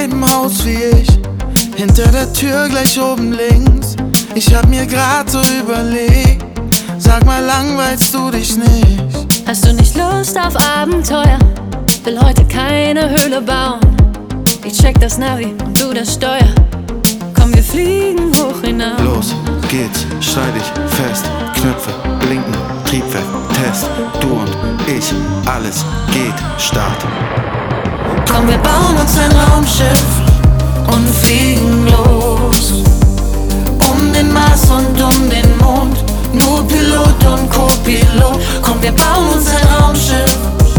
selben Haus wie ich, hinter der Tür gleich oben links. Ich hab mir grad so überlegt, sag mal, langweilst du dich nicht? Hast du nicht Lust auf Abenteuer? Will heute keine Höhle bauen. Ich check das Navi und du das Steuer. Komm, wir fliegen hoch hinaus. Los geht's, schneid dich fest. Knöpfe blinken, Triebwerk, Test. Du und ich, alles geht, Start. Komm, wir bauen uns ein Raumschiff und fliegen los. Um den Mars und um den Mond, nur Pilot und Co-Pilot. Komm, wir bauen uns ein Raumschiff,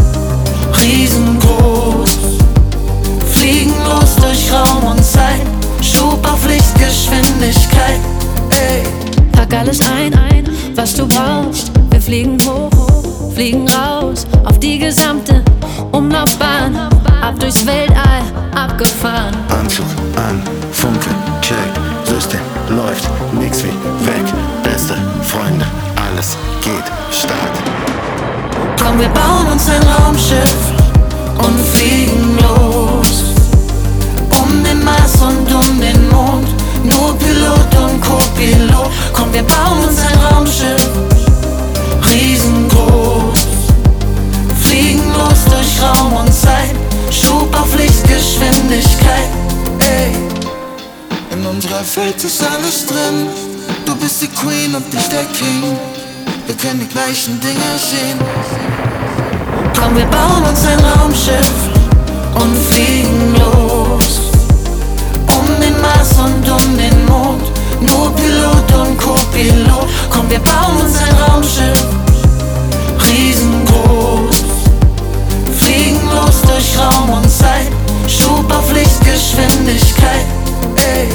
riesengroß. Fliegen los durch Raum und Zeit, Schub auf Lichtgeschwindigkeit. Ey. Pack alles ein, was du brauchst. Wir fliegen hoch, fliegen raus auf die gesamte Umlaufbahn. Ab durchs Weltall, abgefahren. Anzug an, Funke, check, System läuft, nix wie weg. Beste Freunde, alles geht, Start. Komm, wir bauen uns ein Raumschiff und fliegen los. Um den Mars und um den Mond, nur Pilot und Co-Pilot. Komm, wir bauen uns ein Raumschiff, riesengroß. Fliegen los durch Raum und Zeit, Schub auf Lichtgeschwindigkeit. Ey. In unserer Welt ist alles drin. Du bist die Queen und ich der King. Wir können die gleichen Dinge sehen. Komm, wir bauen uns ein Raumschiff und fliegen los. Um den Mars und um den Mond, nur Pilot und Co-Pilot. Komm, wir bauen uns ein Raumschiff, riesengroß. Fliegen los durch Raum und Zeit, Schub auf Lichtgeschwindigkeit. Ey.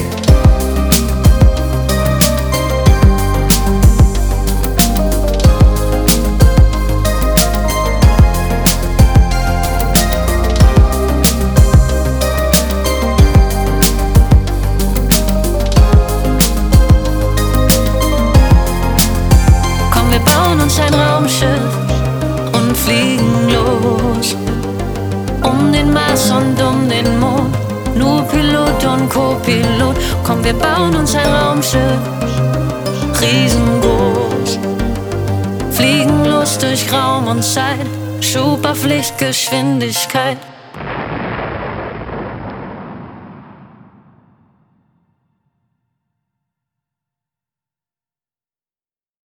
Wir bauen uns ein Raumschiff und fliegen los. Um den Mars und um den Mond, nur Pilot und Co-Pilot. Komm, wir bauen uns ein Raumschiff, riesengroß. Fliegen los durch Raum und Zeit, Schub auf Lichtgeschwindigkeit.